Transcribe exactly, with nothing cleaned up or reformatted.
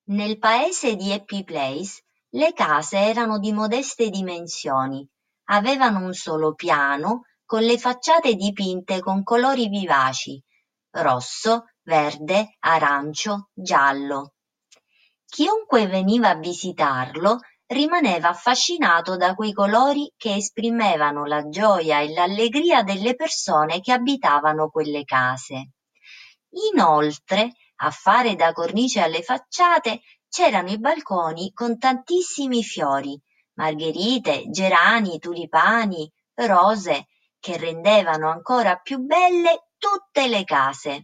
Nel paese di Happy Place le case erano di modeste dimensioni, avevano un solo piano con le facciate dipinte con colori vivaci, rosso, verde, arancio, giallo. Chiunque veniva a visitarlo rimaneva affascinato da quei colori che esprimevano la gioia e l'allegria delle persone che abitavano quelle case. Inoltre, a fare da cornice alle facciate c'erano i balconi con tantissimi fiori, margherite, gerani, tulipani, rose, che rendevano ancora più belle tutte le case.